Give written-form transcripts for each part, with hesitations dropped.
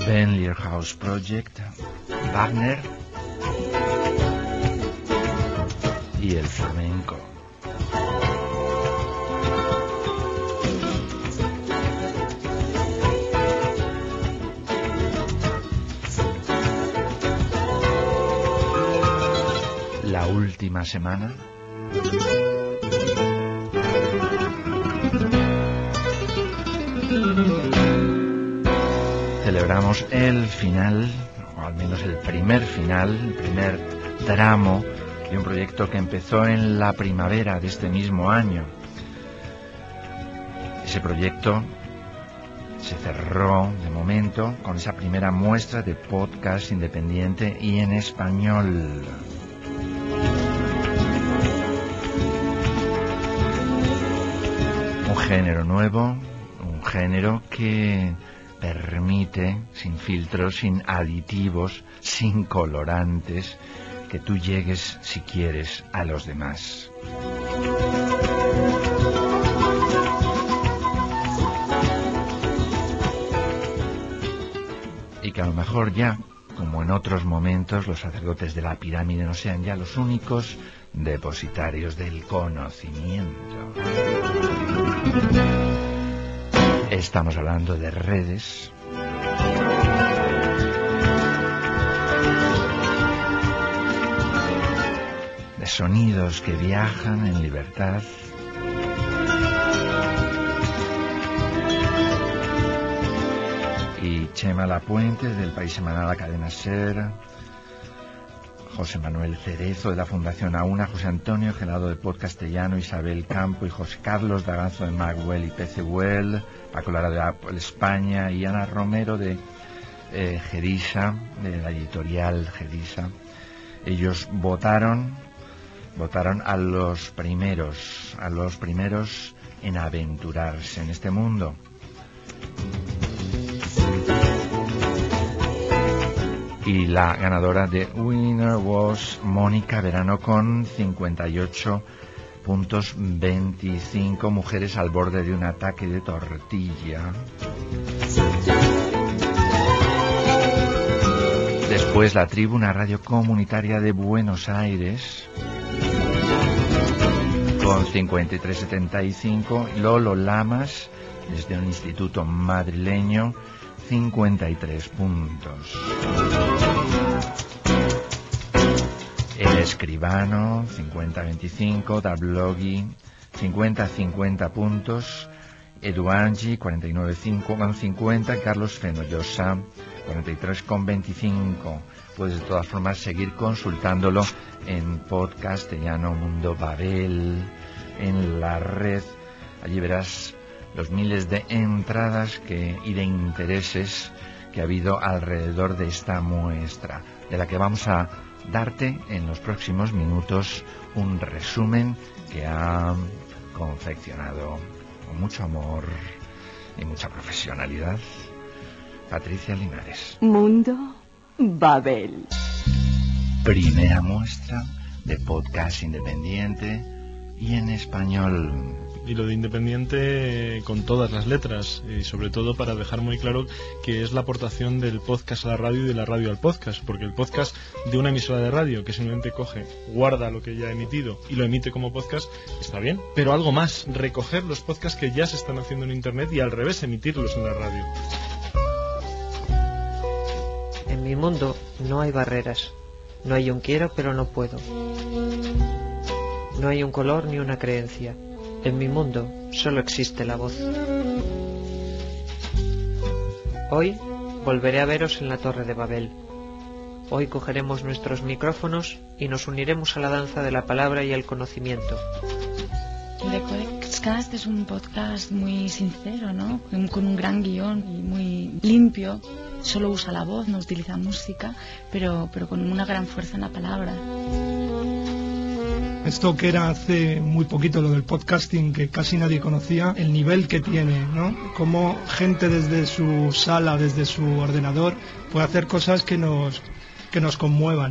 Ben Lierhouse Project, Wagner y el flamenco. La última semana celebramos el final, o al menos el primer final, el primer tramo de un proyecto que empezó en la primavera de este mismo año. Ese proyecto se cerró de momento con esa primera muestra de podcast independiente y en español. Un género nuevo, un género que permite, sin filtros, sin aditivos, sin colorantes, que tú llegues, si quieres, a los demás. Y que a lo mejor ya, como en otros momentos, los sacerdotes de la pirámide no sean ya los únicos depositarios del conocimiento. Estamos hablando de redes, de sonidos que viajan en libertad, y Chema Lapuente del País Semanal, la cadena SER, José Manuel Cerezo de la Fundación AUNA, José Antonio Gelado de Podcastellano, Isabel Campo y José Carlos Dagazo de Magwell y PCWell, Paco Lara de Apple España y Ana Romero de Gedisa, de la editorial Gedisa. Ellos votaron a los primeros en aventurarse en este mundo. Y la ganadora de Winner was Mónica Verano con 58.25, mujeres al borde de un ataque de tortilla. Después La Tribu, una radio comunitaria de Buenos Aires, con 53.75. Lolo Lamas, desde un instituto madrileño, 53 puntos. El Escribano, 50-25. Dablogui, 50-50 puntos. Eduangi, 49,50. Carlos Fenollosa, 43,25. Puedes de todas formas seguir consultándolo en Podcastellano Mundo Babel, en la red. Allí verás los miles de entradas y de intereses que ha habido alrededor de esta muestra, de la que vamos a darte en los próximos minutos un resumen que ha confeccionado con mucho amor y mucha profesionalidad Patricia Linares. Mundo Babel. Primera muestra de podcast independiente y en español. Y lo de independiente con todas las letras, y sobre todo para dejar muy claro que es la aportación del podcast a la radio y de la radio al podcast, porque el podcast de una emisora de radio que simplemente coge, guarda lo que ya ha emitido y lo emite como podcast, está bien, pero algo más, recoger los podcasts que ya se están haciendo en internet y al revés, emitirlos en la radio. En mi mundo no hay barreras, no hay un quiero pero no puedo, no hay un color ni una creencia. En mi mundo solo existe la voz. Hoy volveré a veros en la Torre de Babel. Hoy cogeremos nuestros micrófonos y nos uniremos a la danza de la palabra y el conocimiento. The Codexcast es un podcast muy sincero, ¿no? Con un gran guión y muy limpio. Solo usa la voz, no utiliza música, pero con una gran fuerza en la palabra. Esto que era hace muy poquito lo del podcasting, que casi nadie conocía, el nivel que tiene, ¿no? Cómo gente desde su sala, desde su ordenador, puede hacer cosas que nos conmuevan.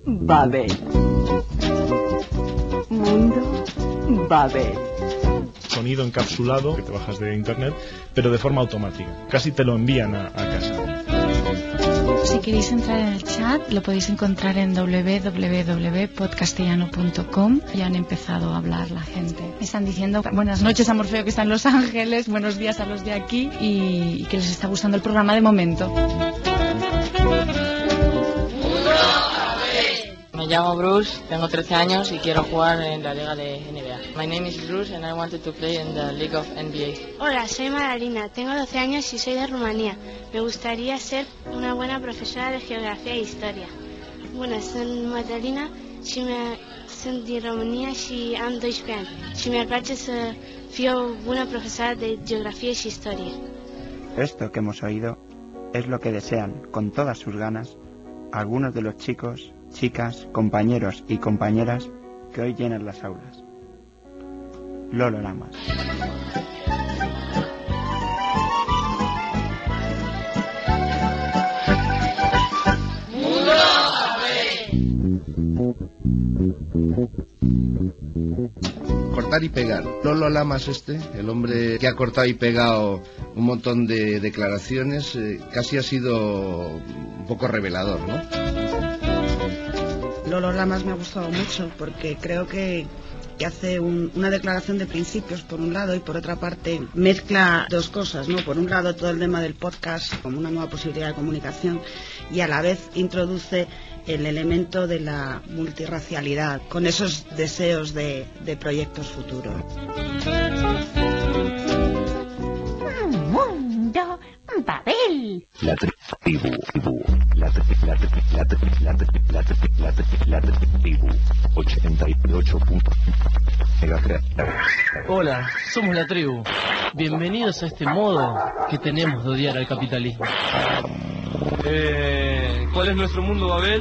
Babel. Mundo Babel. sonido encapsulado que te bajas de internet, pero de forma automática. Casi te lo envían a casa. Si queréis entrar en el chat, lo podéis encontrar en www.podcastellano.com. Ya han empezado a hablar la gente. Están diciendo buenas noches a Morfeo, que está en Los Ángeles, buenos días a los de aquí, y que les está gustando el programa de momento. Me llamo Bruce, tengo 13 años y quiero jugar en la liga de NBA. My name is Bruce and I wanted to play in the League of NBA. Hola, soy Madalina, tengo 12 años y soy de Rumanía. Me gustaría ser una buena profesora de geografía e historia. Bună, sunt Madalina și sunt din România și am 12 ani. Și mi-ar place să fiu o bună profesoară de geografie și istorie. Esto que hemos oído es lo que desean, con todas sus ganas, algunos de los chicos, chicas, compañeros y compañeras que hoy llenan las aulas. Lolo Lamas. Cortar y pegar. Lolo Lamas el hombre que ha cortado y pegado un montón de declaraciones, casi ha sido un poco revelador, ¿no? Lolo Lamas me ha gustado mucho porque creo que hace una declaración de principios por un lado y por otra parte mezcla dos cosas, ¿no? Por un lado todo el tema del podcast como una nueva posibilidad de comunicación y a la vez introduce el elemento de la multirracialidad con esos deseos de proyectos futuros. Mundo Babel. La tribu. La tribu. 88. Hola, somos la tribu. Bienvenidos a este modo que tenemos de odiar al capitalismo. ¿Cuál es nuestro mundo Babel?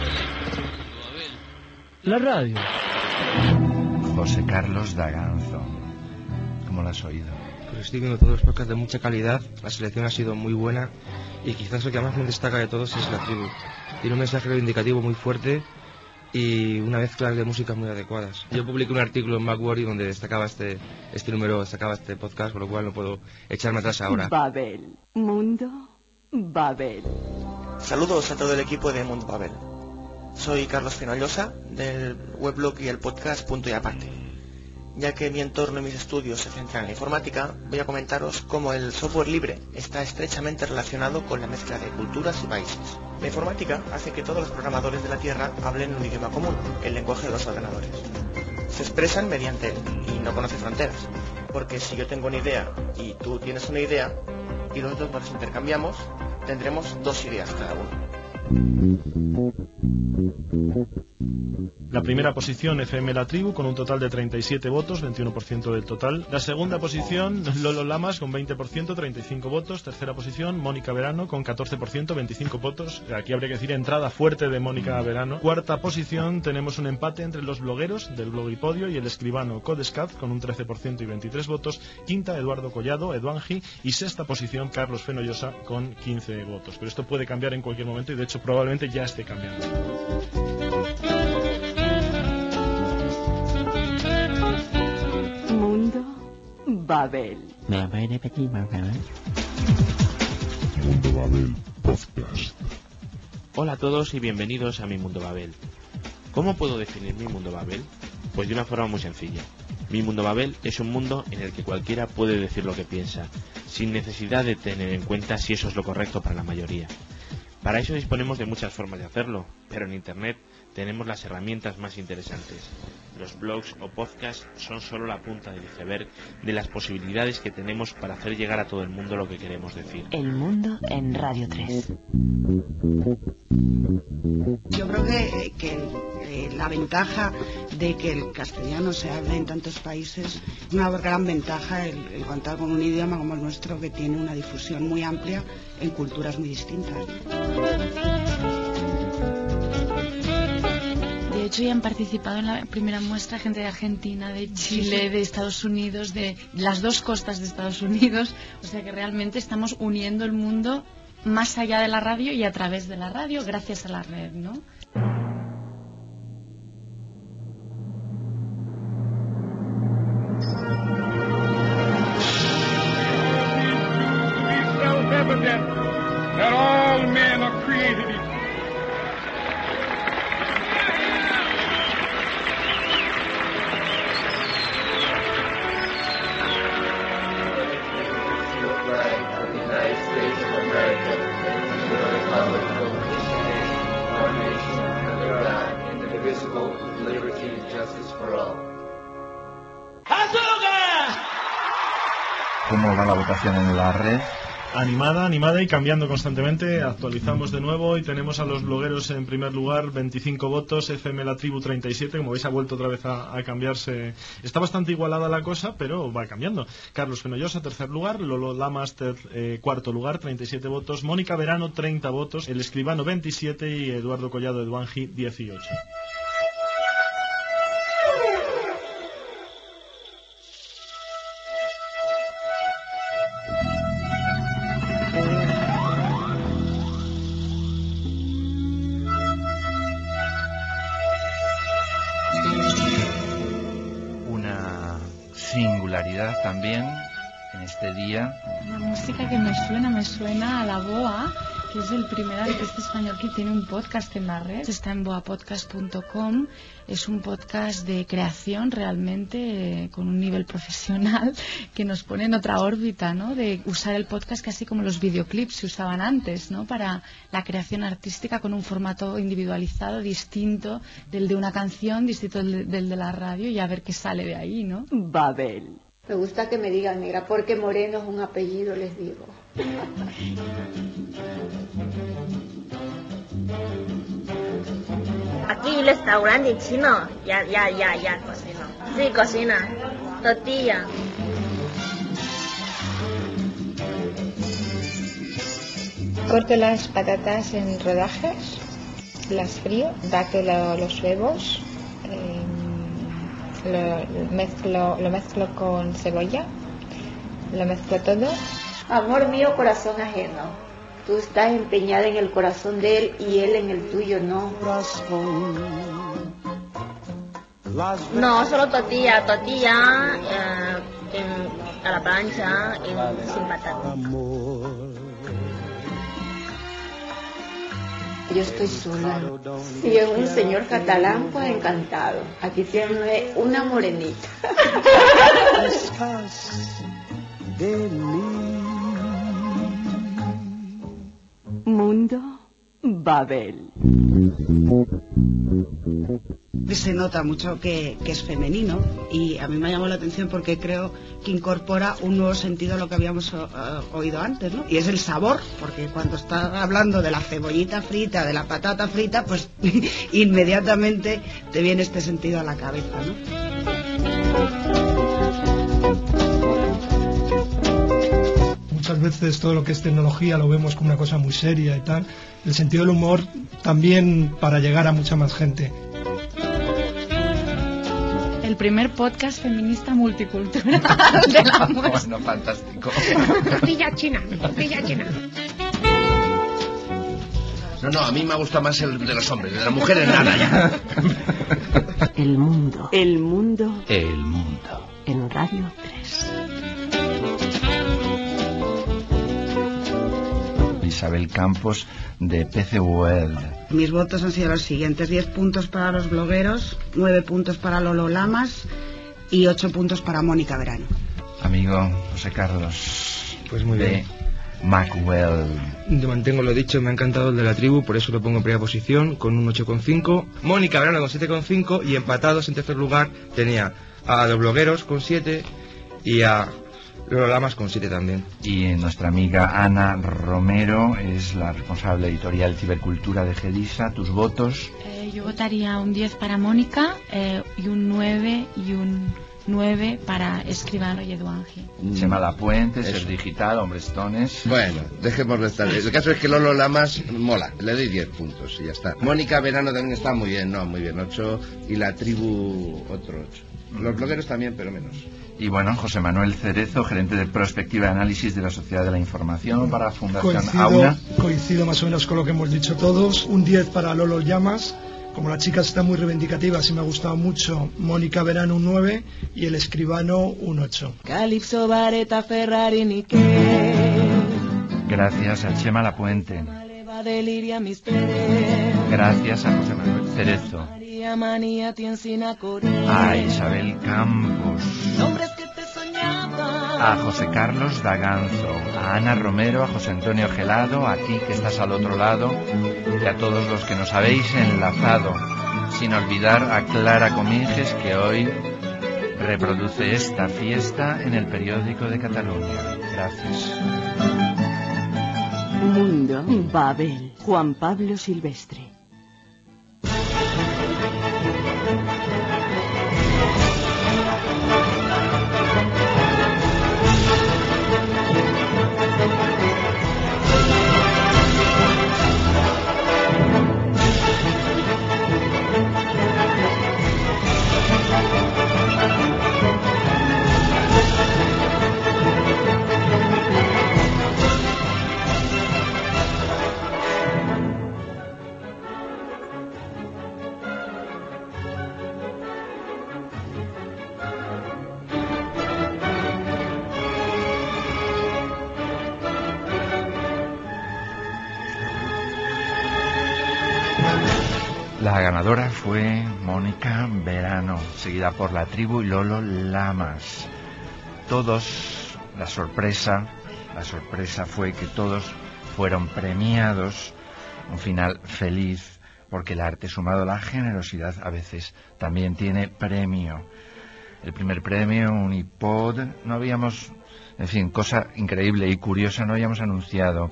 La radio. José Carlos Daganzo. ¿Cómo lo has oído? Pues estoy viendo todos los podcasts de mucha calidad, la selección ha sido muy buena y quizás el que más me destaca de todos es la tribu. Tiene un mensaje reivindicativo muy fuerte y una mezcla de músicas muy adecuadas. Yo publiqué un artículo en Macworld donde destacaba este podcast, por lo cual no puedo echarme atrás ahora. Babel. Mundo Babel. Saludos a todo el equipo de Mundo Babel. Soy Carlos Fenollosa del weblog y el podcast Punto y Aparte. Ya que mi entorno y mis estudios se centran en la informática, voy a comentaros cómo el software libre está estrechamente relacionado con la mezcla de culturas y países. La informática hace que todos los programadores de la Tierra hablen un idioma común, el lenguaje de los ordenadores. Se expresan mediante él y no conoce fronteras, porque si yo tengo una idea y tú tienes una idea y los dos nos intercambiamos, tendremos dos ideas cada uno. La primera posición, FM La Tribu, con un total de 37 votos, 21% del total. La segunda posición, Lolo Lamas, con 20%, 35 votos. Tercera posición, Mónica Verano, con 14%, 25 votos. Aquí habría que decir entrada fuerte de Mónica Verano. Cuarta posición, tenemos un empate entre los blogueros del Blogipodio y el escribano Codescat, con un 13% y 23 votos. Quinta, Eduardo Collado, Eduangi. Y sexta posición, Carlos Fenollosa, con 15 votos. Pero esto puede cambiar en cualquier momento y de hecho probablemente ya esté cambiando. Mundo Babel. Mundo Babel Podcast. Hola a todos y bienvenidos a mi Mundo Babel. ¿Cómo puedo definir mi Mundo Babel? Pues de una forma muy sencilla. Mi Mundo Babel es un mundo en el que cualquiera puede decir lo que piensa, sin necesidad de tener en cuenta si eso es lo correcto para la mayoría. Para eso disponemos de muchas formas de hacerlo, pero en Internet tenemos las herramientas más interesantes. Los blogs o podcasts son solo la punta del iceberg de las posibilidades que tenemos para hacer llegar a todo el mundo lo que queremos decir. El mundo en Radio 3. Yo creo que la ventaja de que el castellano se hable en tantos países es una gran ventaja el contar con un idioma como el nuestro que tiene una difusión muy amplia en culturas muy distintas. De hecho, ya han participado en la primera muestra gente de Argentina, de Chile, de Estados Unidos, de las dos costas de Estados Unidos. O sea que realmente estamos uniendo el mundo más allá de la radio y a través de la radio, gracias a la red, ¿no? evident that all men are created equal. ¿Cómo va la votación en la red? Animada y cambiando constantemente. Actualizamos de nuevo y tenemos a los blogueros en primer lugar, 25 votos, FM La Tribu 37, como veis ha vuelto otra vez a cambiarse. Está bastante igualada la cosa, pero va cambiando. Carlos Fenollosa, tercer lugar, Lolo Lamas, cuarto lugar, 37 votos, Mónica Verano, 30 votos, El Escribano, 27 y Eduardo Collado Eduangi, 18. Singularidad también en este día. Una música que me suena a La Boa, que es el primer artista español que tiene un podcast en la red. Está en boapodcast.com. Es un podcast de creación realmente con un nivel profesional que nos pone en otra órbita, ¿no? De usar el podcast casi como los videoclips se usaban antes, ¿no? Para la creación artística con un formato individualizado, distinto del de una canción, distinto del de la radio, y a ver qué sale de ahí, ¿no? Babel. Me gusta que me digan negra, porque Moreno es un apellido, les digo. Aquí restaurante chino, ya, cocino. Sí, cocina. Tortilla. Corto las patatas en rodajas, las frío, bato los huevos, lo mezclo con cebolla, lo mezclo todo. Amor mío, corazón ajeno. Tú estás empeñada en el corazón de él y él en el tuyo, ¿no? No, solo tortilla, a la plancha, sin patata. Yo estoy sola. Si es un señor catalán, pues encantado. Aquí tiene una morenita. Mundo Babel. Se nota mucho que es femenino, y a mí me ha llamado la atención porque creo que incorpora un nuevo sentido a lo que habíamos oído antes, ¿no? Y es el sabor, porque cuando está hablando de la cebollita frita, de la patata frita, pues inmediatamente te viene este sentido a la cabeza, ¿no? Muchas veces todo lo que es tecnología lo vemos como una cosa muy seria y tal. El sentido del humor también para llegar a mucha más gente. El primer podcast feminista multicultural de la muestra. Bueno, fantástico. Tortilla china. No, a mí me gusta más el de los hombres, de las mujeres nada ya. El mundo. En Radio 3. Isabel Campos de PC World. Mis votos han sido los siguientes: 10 puntos para los blogueros, 9 puntos para Lolo Lamas y 8 puntos para Mónica Verano. Amigo José Carlos, pues muy bien. Macwell. Yo mantengo lo dicho, me ha encantado el de La Tribu, por eso lo pongo en primera posición con un 8,5. Mónica Verano con 7,5 y empatados en tercer lugar tenía a los blogueros con 7 y a Lolo Lamas con 7 también. Y nuestra amiga Ana Romero es la responsable editorial Cibercultura de Gedisa. ¿Tus votos? Yo votaría un 10 para Mónica y un 9 y un 9 para Escribano y Eduangi. Chema Lapuente, Ser Digital, Hombrestones. Bueno, dejémoslo estar. El caso es que Lolo Lamas mola, le doy 10 puntos y ya está. Mónica Verano también está muy bien, 8. Y La Tribu, otro 8. Los blogueros también, pero menos. Y bueno, José Manuel Cerezo, gerente de Prospectiva y Análisis de la Sociedad de la Información para Fundación Auna. Coincido más o menos con lo que hemos dicho todos. Un 10 para Lolo Llamas. Como las chicas están muy reivindicativas y me ha gustado mucho, Mónica Verano un 9 y El Escribano un 8. Calypso, Vareta, Ferrari, Nikkei. Gracias a Chema Lapuente. Gracias a José Manuel Cerezo. A Isabel Campos. A José Carlos Daganzo. A Ana Romero, a José Antonio Gelado, a ti que estás al otro lado y a todos los que nos habéis enlazado. Sin olvidar a Clara Cominges, que hoy reproduce esta fiesta en el periódico de Cataluña. Gracias. Mundo Babel. Juan Pablo Silvestre. La ganadora fue Mónica Verano, seguida por La Tribu y Lolo Lamas. Todos, la sorpresa fue que todos fueron premiados. Un final feliz, porque el arte sumado a la generosidad a veces también tiene premio. El primer premio, un iPod, no habíamos, en fin, cosa increíble y curiosa, no habíamos anunciado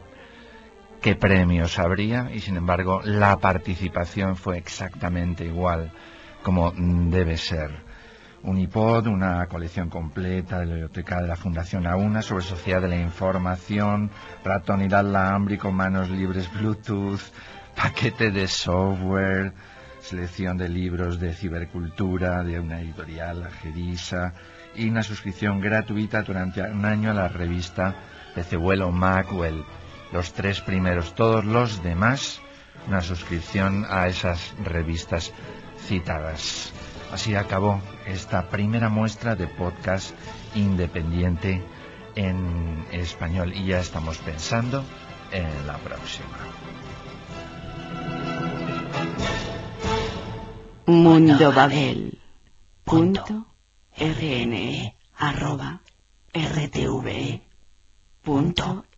qué premios habría, y sin embargo la participación fue exactamente igual como debe ser. Un iPod, una colección completa de la biblioteca de la Fundación AUNA sobre Sociedad de la Información, ratón inalámbrico, manos libres Bluetooth, paquete de software, selección de libros de cibercultura de una editorial, Gedisa, y una suscripción gratuita durante un año a la revista Pecebuelo Macwell. Los 3 primeros, todos los demás, una suscripción a esas revistas citadas. Así acabó esta primera muestra de podcast independiente en español y ya estamos pensando en la próxima. Mundobabel.rne@rtve.es